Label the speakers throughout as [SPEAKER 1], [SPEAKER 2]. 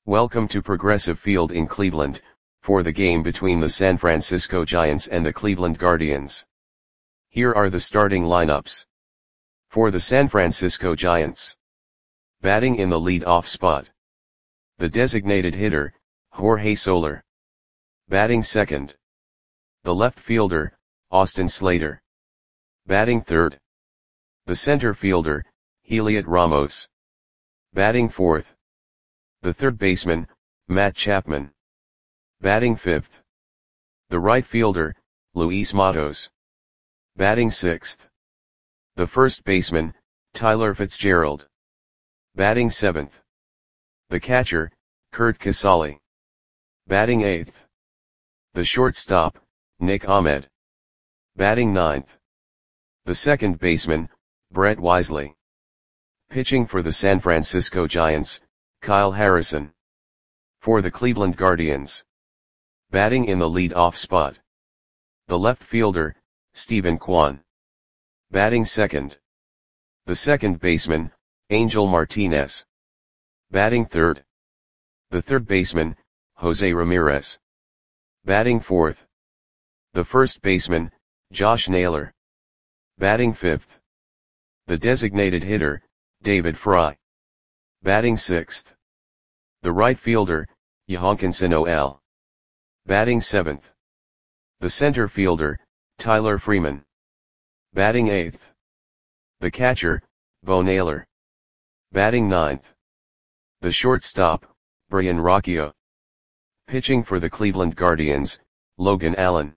[SPEAKER 1] Welcome to Progressive Field in Cleveland, for the game between the San Francisco Giants and the Cleveland Guardians. Here are the starting lineups. For the San Francisco Giants. Batting in the lead-off spot. The designated hitter, Jorge Soler. Batting second. The left fielder, Austin Slater. Batting third. The center fielder, Heliot Ramos. Batting fourth. The third baseman, Matt Chapman. Batting fifth. The right fielder, Luis Matos. Batting sixth. The first baseman, Tyler Fitzgerald. Batting seventh. The catcher, Curt Casali. Batting eighth. The shortstop, Nick Ahmed. Batting ninth. The second baseman, Brett Wisely. Pitching for the San Francisco Giants, Kyle Harrison. For the Cleveland Guardians. Batting in the lead-off spot. The left fielder, Steven Kwan. Batting second. The second baseman, Angel Martinez. Batting third. The third baseman, Jose Ramirez. Batting fourth. The first baseman, Josh Naylor. Batting fifth. The designated hitter, David Fry. Batting sixth. The right fielder, Yohankinson Noel. Batting seventh. The center fielder, Tyler Freeman. Batting eighth. The catcher, Bo Naylor. Batting ninth. The shortstop, Brayan Rocchio. Pitching for the Cleveland Guardians, Logan Allen.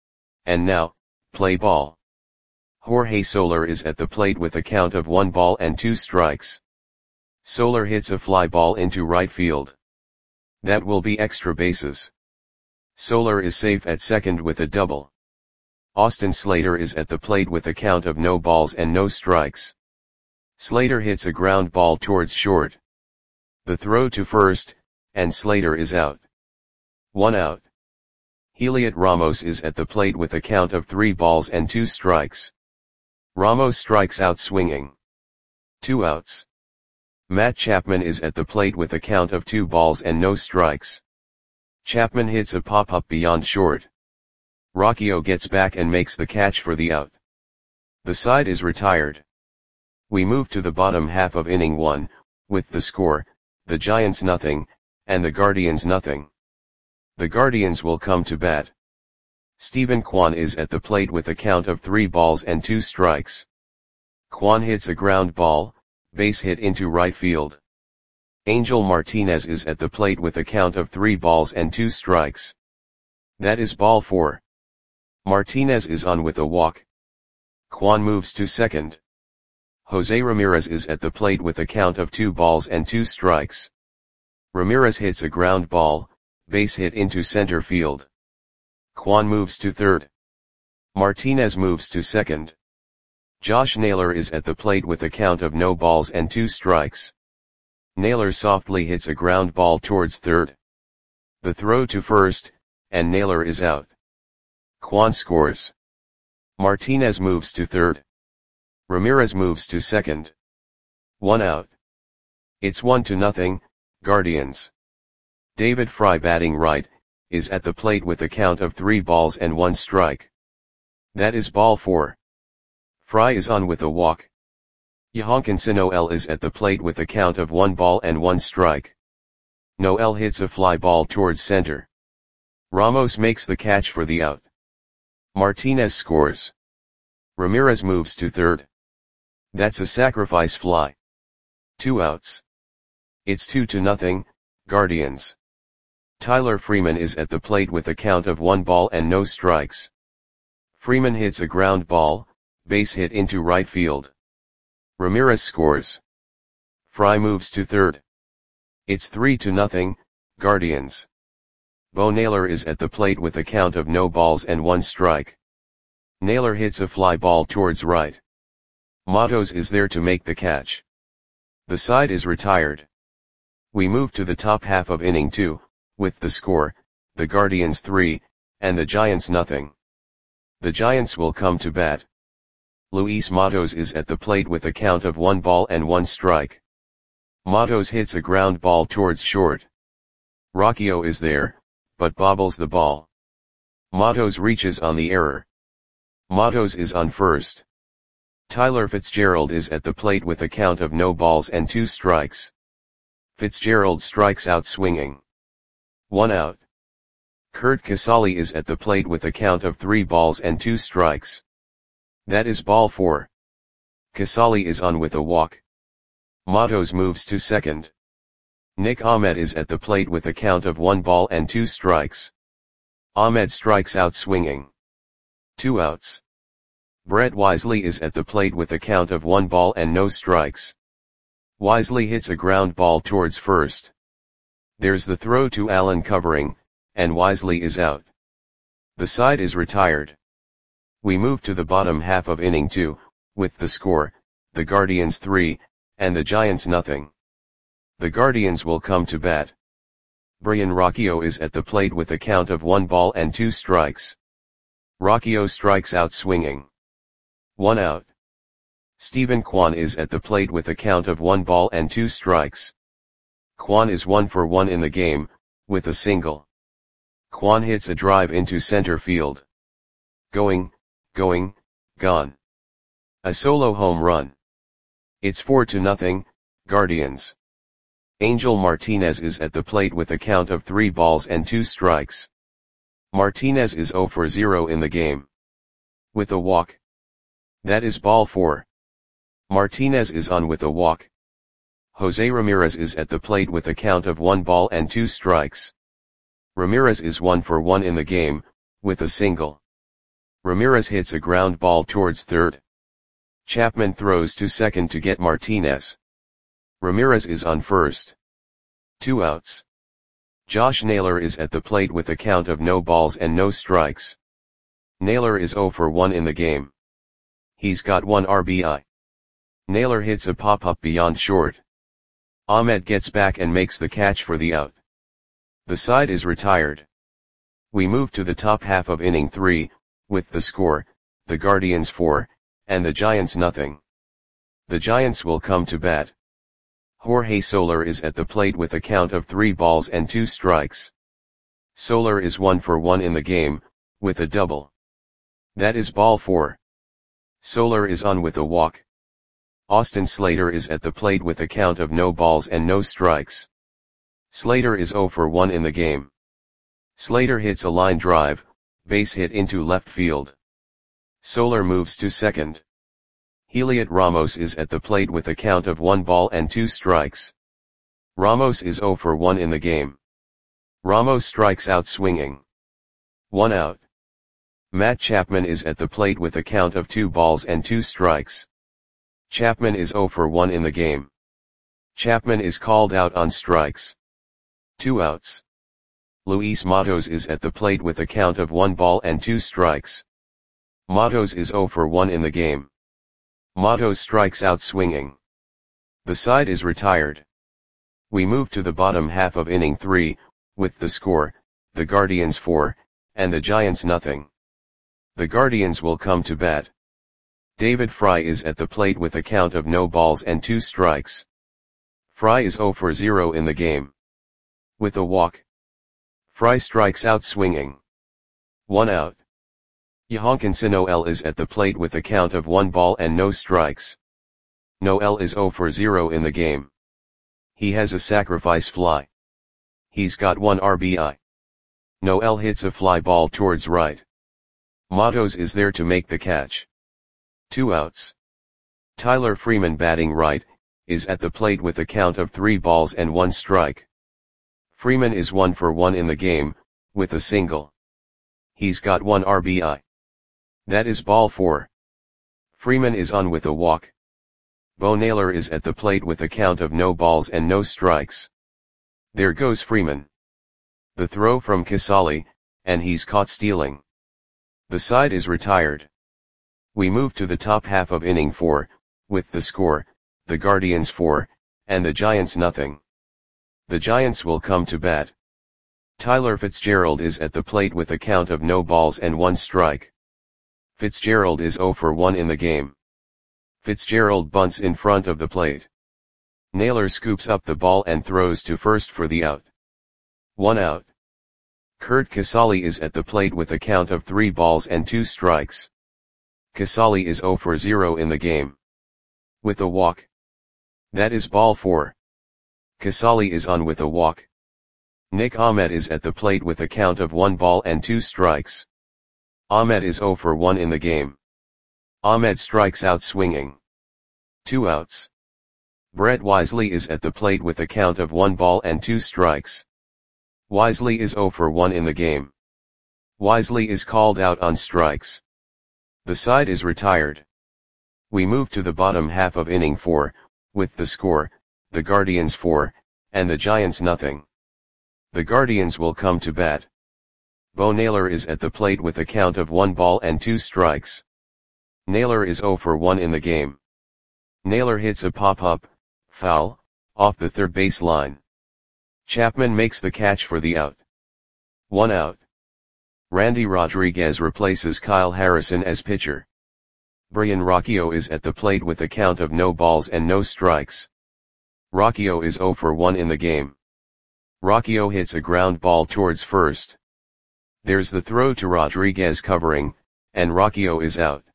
[SPEAKER 1] And now, play ball. Jorge Soler is at the plate with a count of 1-2 strikes. Soler hits a fly ball into right field. That will be extra bases. Soler is safe at second with a double. Austin Slater is at the plate with a count of 0 strikes. Slater hits a ground ball towards short. The throw to first, and Slater is out. 1 out. Heliot Ramos is at the plate with a count of 3 strikes. Ramos strikes out swinging. 2 outs. Matt Chapman is at the plate with a count of 2 strikes. Chapman hits a pop-up beyond short. Rocchio gets back and makes the catch for the out. The side is retired. We move to the bottom half of inning 1, with the score, the Giants 0, and the Guardians 0. The Guardians will come to bat. Steven Kwan is at the plate with a count of 3 strikes. Kwan hits a ground ball, base hit into right field. Angel Martinez is at the plate with a count of 3 strikes. That is ball 4. Martinez is on with a walk. Kwan moves to second. Jose Ramirez is at the plate with a count of 2 strikes. Ramirez hits a ground ball, base hit into center field. Kwan moves to third. Martinez moves to second. Josh Naylor is at the plate with a count of 2 strikes. Naylor softly hits a ground ball towards third. The throw to first, and Naylor is out. Kwan scores. Martinez moves to third. Ramirez moves to second. 1 out. It's 1-0, Guardians. David Fry batting right, is at the plate with a count of 3 balls and 1 strike. That is ball 4. Fry is on with a walk. Yohankinson Noel is at the plate with a count of 1 ball and 1 strike. Noel hits a fly ball towards center. Ramos makes the catch for the out. Martinez scores. Ramirez moves to third. That's a sacrifice fly. 2 outs. It's 2-0, Guardians. Tyler Freeman is at the plate with a count of 1 ball and no strikes. Freeman hits a ground ball, base hit into right field. Ramirez scores. Fry moves to third. It's 3-0, Guardians. Bo Naylor is at the plate with a count of 1 strike. Naylor hits a fly ball towards right. Matos is there to make the catch. The side is retired. We move to the top half of inning 2, with the score, the Guardians 3, and the Giants 0. The Giants will come to bat. Luis Matos is at the plate with a count of 1 ball and 1 strike. Matos hits a ground ball towards short. Rockio is there, but bobbles the ball. Matos reaches on the error. Matos is on first. Tyler Fitzgerald is at the plate with a count of no balls and 2 strikes. Fitzgerald strikes out swinging. 1 out. Curt Casali is at the plate with a count of 3 balls and 2 strikes. That is ball 4. Casali is on with a walk. Matos moves to second. Nick Ahmed is at the plate with a count of 1 ball and 2 strikes. Ahmed strikes out swinging. 2 outs. Brett Wisely is at the plate with a count of 1 ball and no strikes. Wisely hits a ground ball towards first. There's the throw to Allen covering, and Wisely is out. The side is retired. We move to the bottom half of inning 2, with the score, the Guardians 3, and the Giants nothing. The Guardians will come to bat. Brian Rockio is at the plate with a count of 1 ball and 2 strikes. Rockio strikes out swinging. 1 out. Stephen Kwan is at the plate with a count of 1 ball and 2 strikes. Kwan is 1 for 1 in the game, with a single. Kwan hits a drive into center field. Going, gone. A solo home run. It's 4-0, Guardians. Angel Martinez is at the plate with a count of 3 balls and 2 strikes. Martinez is 0 for 0 in the game. With a walk. That is ball 4. Martinez is on with a walk. Jose Ramirez is at the plate with a count of 1 ball and 2 strikes. Ramirez is 1 for 1 in the game, with a single. Ramirez hits a ground ball towards third. Chapman throws to second to get Martinez. Ramirez is on first. 2 outs. Josh Naylor is at the plate with a count of no balls and no strikes. Naylor is 0 for 1 in the game. He's got 1 RBI. Naylor hits a pop-up beyond short. Ahmed gets back and makes the catch for the out. The side is retired. We move to the top half of inning 3, with the score, the Guardians 4, and the Giants nothing. The Giants will come to bat. Jorge Soler is at the plate with a count of 3 balls and 2 strikes. Soler is 1 for 1 in the game, with a double. That is ball 4. Soler is on with a walk. Austin Slater is at the plate with a count of no balls and no strikes. Slater is 0 for 1 in the game. Slater hits a line drive, base hit into left field. Soler moves to second. Heliot Ramos is at the plate with a count of 1 ball and 2 strikes. Ramos is 0 for 1 in the game. Ramos strikes out swinging. 1 out. Matt Chapman is at the plate with a count of 2 balls and 2 strikes. Chapman is 0 for 1 in the game. Chapman is called out on strikes. 2 outs. Luis Matos is at the plate with a count of 1 ball and 2 strikes. Matos is 0 for 1 in the game. Matos strikes out swinging. The side is retired. We move to the bottom half of inning 3, with the score, the Guardians 4, and the Giants nothing. The Guardians will come to bat. David Fry is at the plate with a count of no balls and 2 strikes. Fry is 0 for 0 in the game. With a walk. Fry strikes out swinging. 1 out. Yohankinson Noel is at the plate with a count of 1 ball and no strikes. Noel is 0 for 0 in the game. He has a sacrifice fly. He's got 1 RBI. Noel hits a fly ball towards right. Matos is there to make the catch. 2 outs. Tyler Freeman batting right, is at the plate with a count of 3 balls and 1 strike. Freeman is 1 for 1 in the game, with a single. He's got 1 RBI. That is ball 4. Freeman is on with a walk. Bo Naylor is at the plate with a count of no balls and no strikes. There goes Freeman. The throw from Casali, and he's caught stealing. The side is retired. We move to the top half of inning 4, with the score, the Guardians 4, and the Giants nothing. The Giants will come to bat. Tyler Fitzgerald is at the plate with a count of no balls and 1 strike. Fitzgerald is 0 for 1 in the game. Fitzgerald bunts in front of the plate. Naylor scoops up the ball and throws to first for the out. 1 out. Kurt Casale is at the plate with a count of 3 balls and 2 strikes. Casale is 0 for 0 in the game. With a walk. That is ball 4. Casale is on with a walk. Nick Ahmed is at the plate with a count of 1 ball and 2 strikes. Ahmed is 0 for 1 in the game. Ahmed strikes out swinging. 2 outs. Brett Wisely is at the plate with a count of 1 ball and 2 strikes. Wisely is 0 for 1 in the game. Wisely is called out on strikes. The side is retired. We move to the bottom half of inning 4, with the score, the Guardians 4, and the Giants nothing. The Guardians will come to bat. Bo Naylor is at the plate with a count of 1 ball and 2 strikes. Naylor is 0 for 1 in the game. Naylor hits a pop-up, foul, off the third base line. Chapman makes the catch for the out. 1 out. Randy Rodriguez replaces Kyle Harrison as pitcher. Brian Rocchio is at the plate with a count of no balls and no strikes. Rocchio is 0 for 1 in the game. Rocchio hits a ground ball towards first. There's the throw to Rodriguez covering, and Rocchio is out.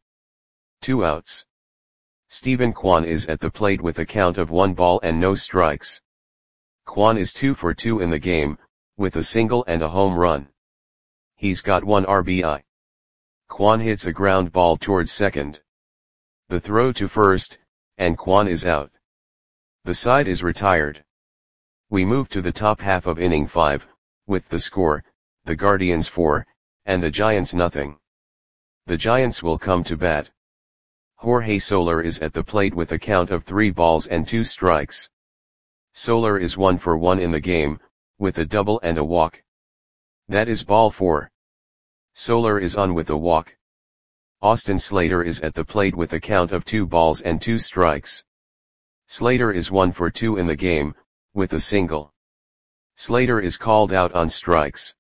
[SPEAKER 1] 2 outs. Stephen Kwan is at the plate with a count of 1 ball and no strikes. Kwan is 2 for 2 in the game, with a single and a home run. He's got 1 RBI. Kwan hits a ground ball towards second. The throw to first, and Kwan is out. The side is retired. We move to the top half of inning 5, with the score, the Guardians 4, and the Giants nothing. The Giants will come to bat. Jorge Soler is at the plate with a count of 3 balls and 2 strikes. Soler is 1 for 1 in the game, with a double and a walk. That is ball 4. Soler is on with a walk. Austin Slater is at the plate with a count of 2 balls and 2 strikes. Slater is 1 for 2 in the game, with a single. Slater is called out on strikes.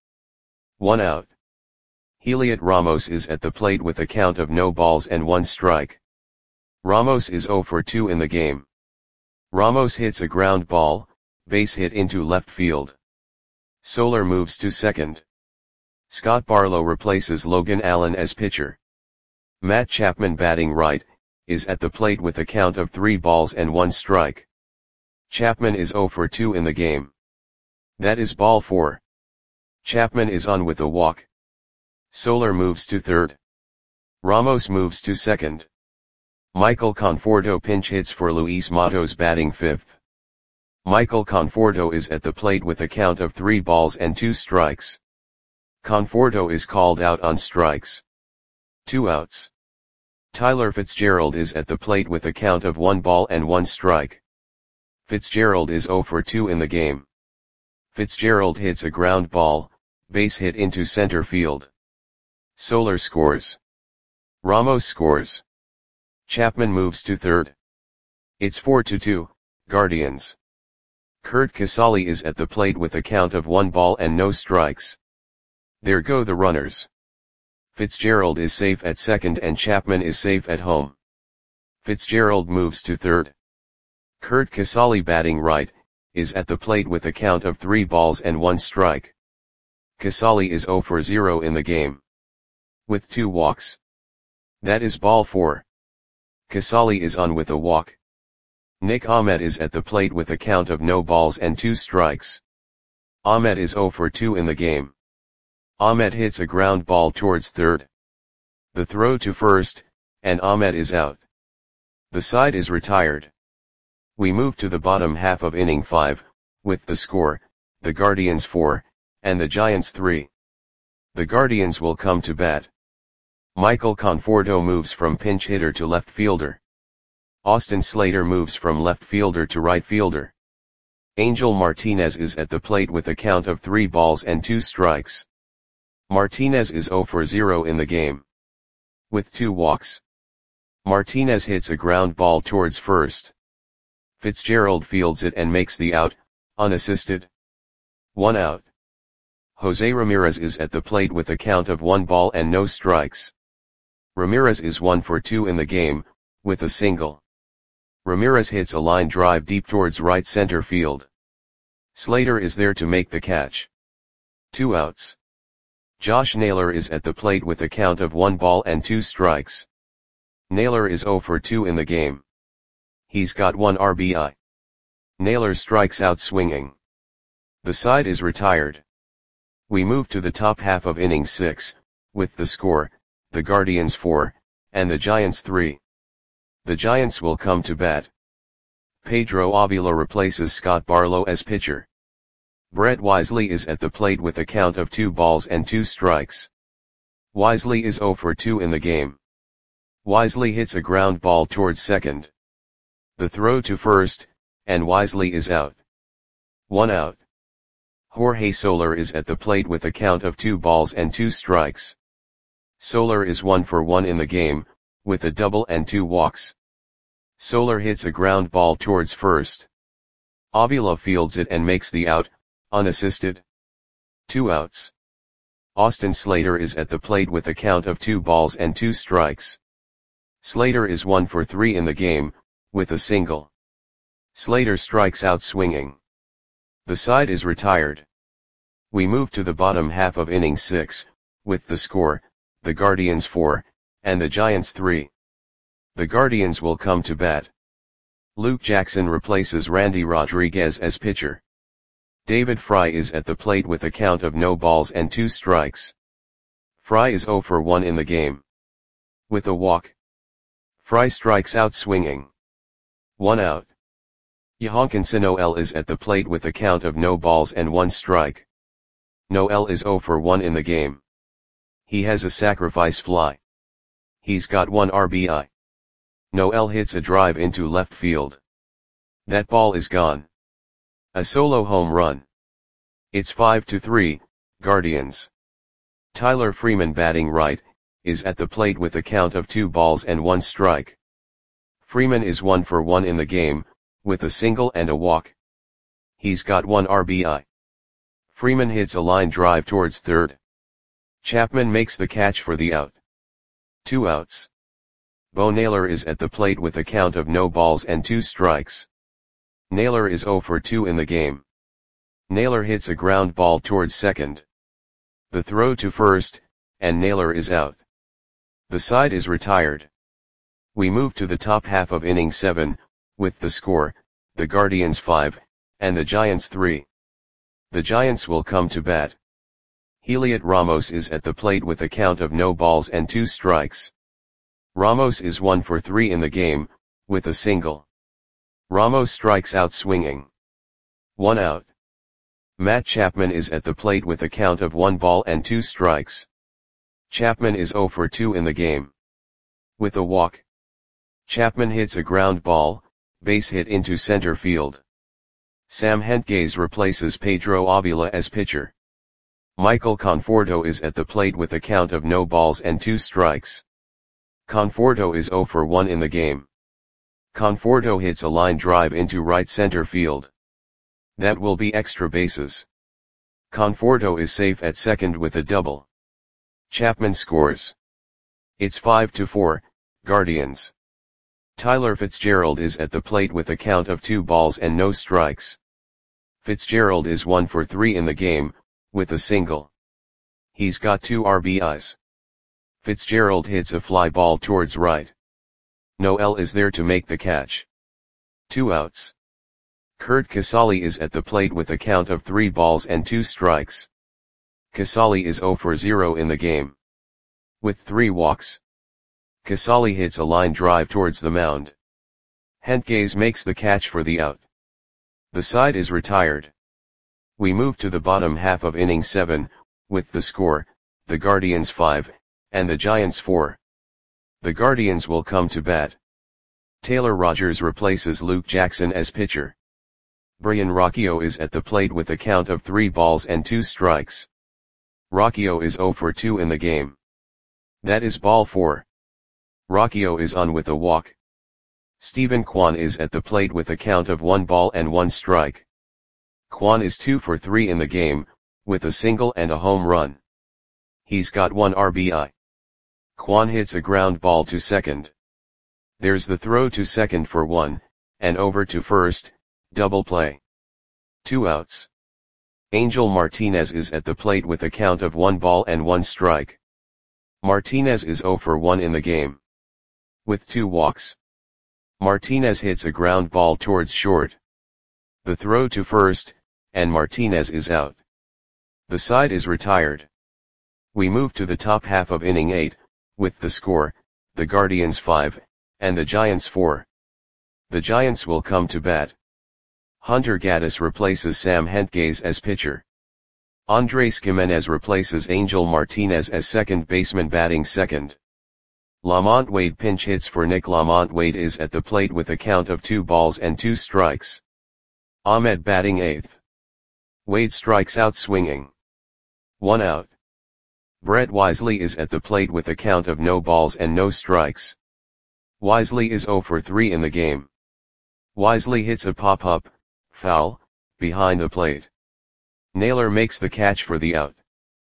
[SPEAKER 1] 1 out. Heliot Ramos is at the plate with a count of no balls and 1 strike. Ramos is 0 for 2 in the game. Ramos hits a ground ball, base hit into left field. Soler moves to second. Scott Barlow replaces Logan Allen as pitcher. Matt Chapman batting right, is at the plate with a count of 3 balls and 1 strike. Chapman is 0 for 2 in the game. That is ball 4. Chapman is on with a walk. Soler moves to third. Ramos moves to second. Michael Conforto pinch hits for Luis Matos batting fifth. Michael Conforto is at the plate with a count of 3 balls and 2 strikes. Conforto is called out on strikes. 2 outs. Tyler Fitzgerald is at the plate with a count of 1 ball and 1 strike. Fitzgerald is 0 for 2 in the game. Fitzgerald hits a ground ball, base hit into center field. Soler scores. Ramos scores. Chapman moves to third. It's 4-2, Guardians. Kurt Casale is at the plate with a count of 1 ball and no strikes. There go the runners. Fitzgerald is safe at second and Chapman is safe at home. Fitzgerald moves to third. Kurt Casale batting right, is at the plate with a count of 3 balls and 1 strike. Casale is 0 for 0 in the game. With 2 walks. That is ball 4. Casale is on with a walk. Nick Ahmed is at the plate with a count of no balls and 2 strikes. Ahmed is 0 for 2 in the game. Ahmed hits a ground ball towards third. The throw to first, and Ahmed is out. The side is retired. We move to the bottom half of inning 5, with the score, the Guardians 4, and the Giants 3. The Guardians will come to bat. Michael Conforto moves from pinch hitter to left fielder. Austin Slater moves from left fielder to right fielder. Angel Martinez is at the plate with a count of 3 balls and 2 strikes. Martinez is 0 for 0 in the game. With 2 walks. Martinez hits a ground ball towards first. Fitzgerald fields it and makes the out, unassisted. 1 out. Jose Ramirez is at the plate with a count of 1 ball and no strikes. Ramirez is 1 for 2 in the game, with a single. Ramirez hits a line drive deep towards right center field. Slater is there to make the catch. 2 outs. Josh Naylor is at the plate with a count of 1 ball and 2 strikes. Naylor is 0 for 2 in the game. He's got 1 RBI. Naylor strikes out swinging. The side is retired. We move to the top half of inning 6, with the score, the Guardians 4, and the Giants 3. The Giants will come to bat. Pedro Avila replaces Scott Barlow as pitcher. Brett Wisely is at the plate with a count of 2 balls and 2 strikes. Wisely is 0 for 2 in the game. Wisely hits a ground ball towards second. The throw to first, and Wisely is out. 1 out. Jorge Soler is at the plate with a count of 2 balls and 2 strikes. Soler is 1 for 1 in the game, with a double and 2 walks. Soler hits a ground ball towards first. Avila fields it and makes the out, unassisted. 2 outs. Austin Slater is at the plate with a count of 2 balls and 2 strikes. Slater is 1 for 3 in the game, with a single. Slater strikes out swinging. The side is retired. We move to the bottom half of inning 6, with the score, the Guardians 4, and the Giants 3. The Guardians will come to bat. Luke Jackson replaces Randy Rodriguez as pitcher. David Fry is at the plate with a count of no balls and 2 strikes. Fry is 0 for 1 in the game. With a walk. Fry strikes out swinging. 1 out. Johankinson Noel is at the plate with a count of no balls and 1 strike. Noel is 0 for 1 in the game. He has a sacrifice fly. He's got 1 RBI. Noel hits a drive into left field. That ball is gone. A solo home run. It's 5-3, Guardians. Tyler Freeman batting right, is at the plate with a count of 2 balls and 1 strike. Freeman is 1 for 1 in the game, with a single and a walk. He's got 1 RBI. Freeman hits a line drive towards third. Chapman makes the catch for the out. 2 outs. Bo Naylor is at the plate with a count of no balls and 2 strikes. Naylor is 0 for 2 in the game. Naylor hits a ground ball towards second. The throw to first, and Naylor is out. The side is retired. We move to the top half of inning 7, with the score, the Guardians 5, and the Giants 3. The Giants will come to bat. Heliot Ramos is at the plate with a count of no balls and 2 strikes. Ramos is 1 for 3 in the game, with a single. Ramos strikes out swinging. 1 out. Matt Chapman is at the plate with a count of 1 ball and 2 strikes. Chapman is 0 for 2 in the game. With a walk. Chapman hits a ground ball, base hit into center field. Sam Hentges replaces Pedro Avila as pitcher. Michael Conforto is at the plate with a count of no balls and 2 strikes. Conforto is 0 for 1 in the game. Conforto hits a line drive into right center field. That will be extra bases. Conforto is safe at second with a double. Chapman scores. It's 5-4, Guardians. Tyler Fitzgerald is at the plate with a count of 2 balls and no strikes. Fitzgerald is 1 for 3 in the game, with a single. He's got 2 RBIs. Fitzgerald hits a fly ball towards right. Noel is there to make the catch. 2 outs. Curt Casali is at the plate with a count of 3 balls and 2 strikes. Casali is 0 for 0 in the game. With 3 walks. Casali hits a line drive towards the mound. Hentges makes the catch for the out. The side is retired. We move to the bottom half of inning 7, with the score, the Guardians 5, and the Giants 4. The Guardians will come to bat. Taylor Rogers replaces Luke Jackson as pitcher. Brian Rocchio is at the plate with a count of 3 balls and 2 strikes. Rocchio is 0 for 2 in the game. That is ball 4. Rocchio is on with a walk. Stephen Kwan is at the plate with a count of 1 ball and 1 strike. Kwan is 2 for 3 in the game, with a single and a home run. He's got 1 RBI. Kwan hits a ground ball to second. There's the throw to second for 1, and over to first, double play. 2 outs. Angel Martinez is at the plate with a count of 1 ball and 1 strike. Martinez is 0 for 1 in the game. With 2 walks. Martinez hits a ground ball towards short. The throw to first, and Martinez is out. The side is retired. We move to the top half of inning 8, with the score, the Guardians 5, and the Giants 4. The Giants will come to bat. Hunter Gaddis replaces Sam Hentges as pitcher. Andres Gimenez replaces Angel Martinez as second baseman batting second. Lamont Wade pinch hits for Nick. Lamont Wade is at the plate with a count of 2 balls and 2 strikes. Ahmed batting 8th. Wade strikes out swinging. 1 out. Brett Wisely is at the plate with a count of no balls and no strikes. Wisely is 0 for 3 in the game. Wisely hits a pop-up, foul, behind the plate. Naylor makes the catch for the out.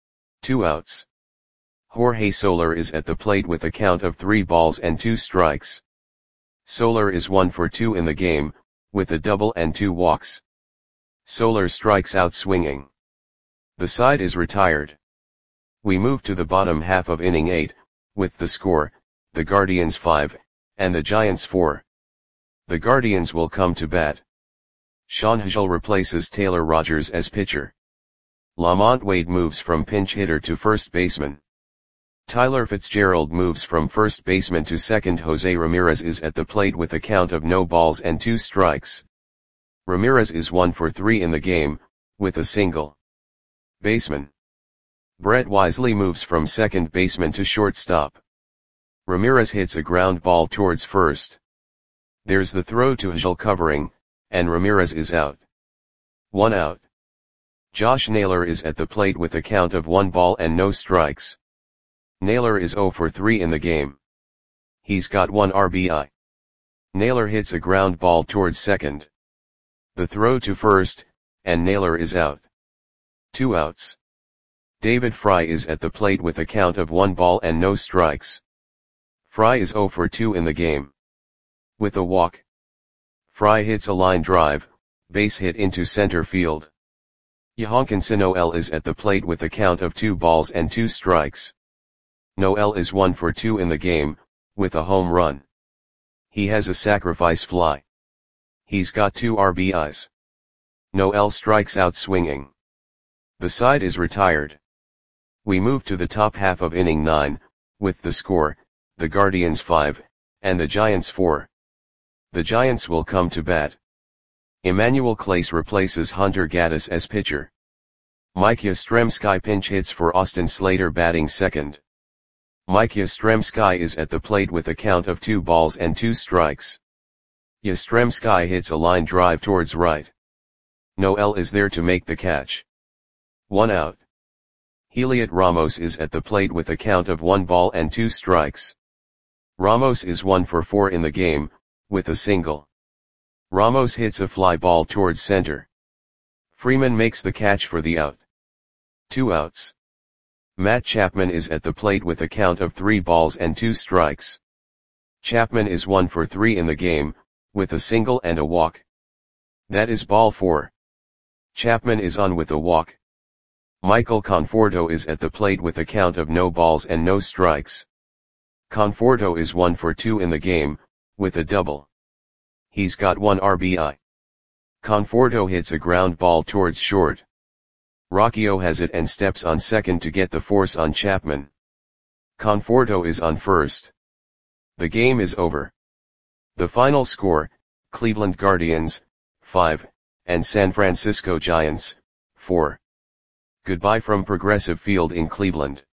[SPEAKER 1] 2 outs. Jorge Soler is at the plate with a count of 3 balls and 2 strikes. Soler is 1 for 2 in the game, with a double and 2 walks. Soler strikes out swinging. The side is retired. We move to the bottom half of inning 8, with the score, the Guardians 5, and the Giants 4. The Guardians will come to bat. Sean Hagel replaces Taylor Rogers as pitcher. Lamont Wade moves from pinch hitter to first baseman. Tyler Fitzgerald moves from first baseman to second. Jose Ramirez is at the plate with a count of no balls and 2 strikes. Ramirez is 1 for 3 in the game, with a single. Baseman. Brett Wisely moves from second baseman to shortstop. Ramirez hits a ground ball towards first. There's the throw to Hagel covering, and Ramirez is out. 1 out. Josh Naylor is at the plate with a count of 1 ball and no strikes. Naylor is 0 for 3 in the game. He's got 1 RBI. Naylor hits a ground ball towards second. The throw to first, and Naylor is out. 2 outs. David Fry is at the plate with a count of 1 ball and no strikes. Fry is 0 for 2 in the game. With a walk. Fry hits a line drive, base hit into center field. Yohankinson Noel is at the plate with a count of 2 balls and 2 strikes. Noel is 1 for 2 in the game, with a home run. He has a sacrifice fly. He's got 2 RBIs. Noel strikes out swinging. The side is retired. We move to the top half of inning 9, with the score, the Guardians 5, and the Giants 4. The Giants will come to bat. Emmanuel Clase replaces Hunter Gaddis as pitcher. Mike Yastrzemski pinch hits for Austin Slater batting second. Mike Yastrzemski is at the plate with a count of 2 balls and 2 strikes. Yastrzemski hits a line drive towards right. Noel is there to make the catch. 1 out. Heliot Ramos is at the plate with a count of 1 ball and 2 strikes. Ramos is 1 for 4 in the game, with a single. Ramos hits a fly ball towards center. Freeman makes the catch for the out. 2 outs. Matt Chapman is at the plate with a count of 3 balls and 2 strikes. Chapman is 1 for 3 in the game, with a single and a walk. That is ball 4. Chapman is on with a walk. Michael Conforto is at the plate with a count of no balls and no strikes. Conforto is 1 for 2 in the game, with a double. He's got 1 RBI. Conforto hits a ground ball towards short. Rocchio has it and steps on second to get the force on Chapman. Conforto is on first. The game is over. The final score, Cleveland Guardians, 5, and San Francisco Giants, 4. Goodbye from Progressive Field in Cleveland.